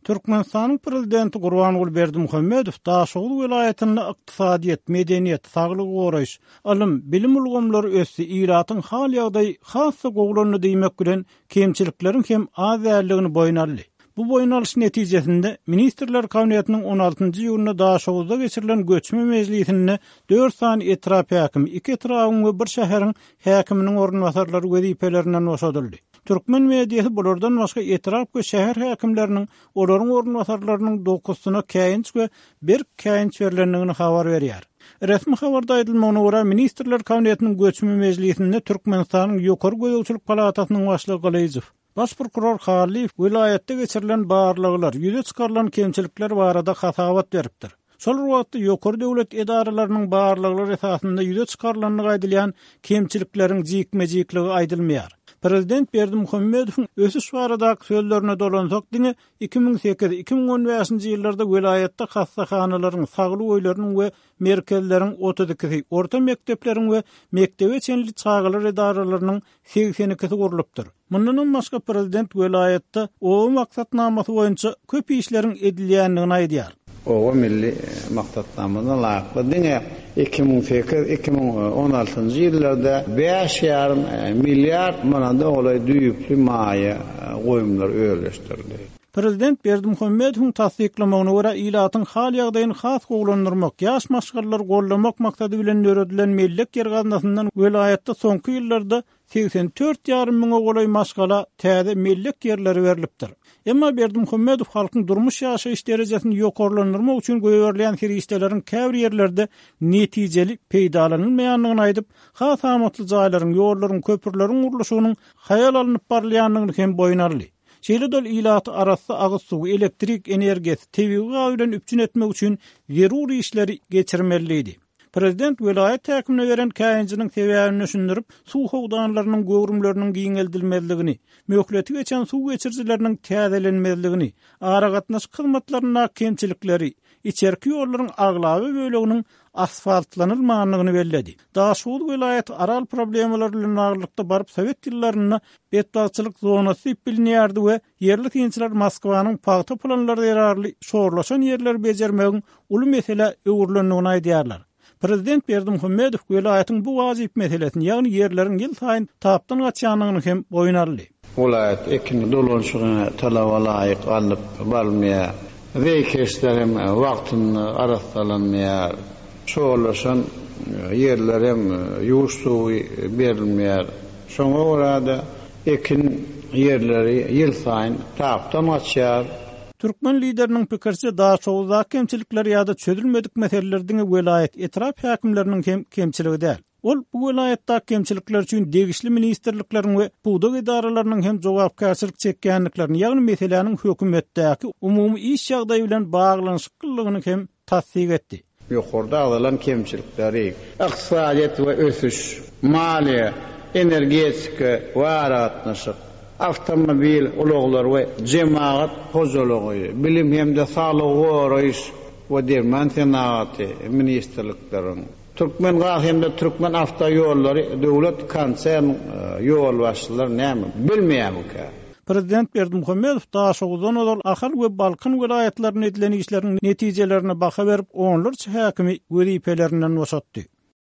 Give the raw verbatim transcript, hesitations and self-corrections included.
Türkmenistanyň prezidenti Gurbanuly Berdimuhammedow Daşoğlu welaýatyny ykdysadyýet, medeniýet, saglyk goraýyş, ilm, bilim ulgamlary össi ýyratyň hal ýagdaý hassa gowlanyny diýmek bilen kemçilikleriň hem az ýerligini boýnaldy. Bu boýnalyş netijesinde Ministrler Kabinetiniň on altynjy ýylyna Daşoğluda geçirilen göçme mejlisinde dört sany etrap häkimi, iki etrabyň we bir şäheriň häkiminiň ornwasarlary wezipelerinden boşadyldy. Türkmen mediýasy bulardan başga etrap we şäher häkimleriniň olaryň ornwasarlarynyň dokusyna käýinç we bir käýinç berilendigini habar berýär. Resmi habarda aýdylmagyna görä Ministrler Kabinetiniň göçme mejlisinde Türkmenistanyň ýokary gözegçilik palatasynyň başlygy Galaýew, Baş prokuror Haliýew vilayetde geçirilen barlyglar, ýüze çykarylan kemçilikler barada hasabat beripdir. Şol wagtda ýokary döwlet edaralarynyň barlyglary esasında ýüze çykarylanlygy aýdylýan kemçilikleriň jikme-jikligi aýdylmaýar. Prezident Berdimuhammedow ösüş baradaky sözlerine dolansak diňe iki ming sekiz iki ming on beşinji ýyllarda vilayetde hassahanalyň, saglyk öýleriniň we merkezleriň otuz ikisi, orta mektepleriň we mektebe çenli çağlar edaralarynyň seksen ikisi gurulypdyr. Mundan başga prezident vilayetde o maksatnamasy boýunça köp işleriň edilýändigini aýdýar. O milli maksatnamana laýykly diňe iki ming sekiz iki ming on altynjy ýyllarda beş ýarym milliard manada olay düýüklü maýa goýumlar öýleşdirdi. Prezident Berdimuhammedow tasdiklamagyna görä ýylatyň hal ýagdaýyny has gowlandyrmak, ýaş maşgallar gollamak maksady bilen öýredilen mellek ýer gaznasyndan vilayetde soňky ýyllarda seksen dört ýarym miň golay maşgala täze mellek ýerleri berilipdir. Emma Berdimuhammedow halkyň durmuş ýaşaýyş derejesini ýokarlandyrmak üçin göýerlen hirişdeleriň käbir ýerlerde netijeli peýdalanylmaýanlygyny aýdyp, has amatly jaýlaryň, ýollaryň, köpürleriň gurulşynyň haýal alınıp barlaýanlygyny hem boýnarly. Şeýle-dol ýylaty arasy agyz suwy, elektrik energiýasy, tebigy gawy bilen üpçün etmek üçin zeruri işleri geçirmeliydi. Prezident vilayet häkimine beren käýinçiniň sebäbini düşündirip, suw howdanlarynyň göwrümleriniň giňeldilmezligini, möhleti geçen suw geçirjileriniň täzelenmezligini, ara gatnaş hyzmatlaryna kemçilikleri, içerki ýollaryň aglaby böleginiň asfaltlanylmaganlygyny belledi. Daşoğlu vilayet aral problemler bilen agyrlykda baryp Sowet ýyllaryna betbaçylyk zonasy bilinýärdi we yerli tinçiler Moskwanyň paýta planlary ýararly şoğurlaşan ýerler bejermegiň uly mesele öwürlendigini aýdýarlar. Prezident Berdimuhammedow vilayetin bu wazip meselesini, ýagny ýerleriň ýyl saýyn tapdan gaçýanlygyny hem boýnarly. Vilayet ekini dolanşygyna talaba laýyk alyp barmaýar. Wekeşlerim wagtyny araslanmaýar. Şoğurlaşan ýerlerim ýuwş suwy berilmeýär. Şoňa görä da ekin ýerleri ýyl saýyn tapdan gaçýar. Türkmen lideriniň pikirçe Daşoğluda kemçilikler ýa-da çözülmedik meselelerdiňe vilayet etrap häkimleriniň hem kemçiligi däl. Ol bu vilayetde kemçilikler üçin degişli ministrlikleriň we puwdak edaralarynyň hem jogapkärçilik çekýänliklerini, ýagny meseleniň hökümetdäki umumy iş ýagdaýy bilen baglanyşyklygyny hem tasdik etdi. Ýokarda alynan kemçilikleri, ykdysadyýet we ösüş, maliýe, energetika we aratnaşyk, avtomobil ulaglar we jemaat hojulugy, bilim hemde saglyk goraýyş we derman senaty ministrlikleriň, Türkmen gaýhymda Türkmen awtoýollary, döwlet konsern ýol başçylary näme bilmeýärmi? Prezident Berdimuhammedow Daşoğludan ol Ahal we Balkan vilayetlerine edilen işleriň netijelerini baha berip onlarça häkimi wezipelerinden boşatdy.